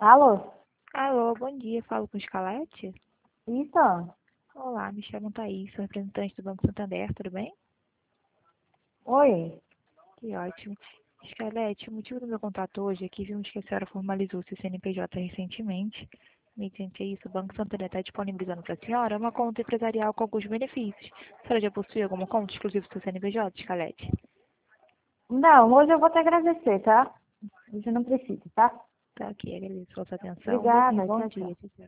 Alô? Alô, bom dia. Falo com o Scalete? Isso? Olá, me chamo Thaís, sou representante do Banco Santander, tudo bem? Oi? Que ótimo. Scalete, o motivo do meu contato hoje é que vimos que a senhora formalizou seu CNPJ recentemente. Mediante isso, o Banco Santander está disponibilizando para a senhora uma conta empresarial com alguns benefícios. A senhora já possui alguma conta exclusiva do seu CNPJ, Scalete? Não, hoje eu vou te agradecer, tá? Hoje eu não preciso, tá? Tá aqui, agradeço a sua atenção. Obrigada, Bom tchau, dia. tchau. Tchau, tchau.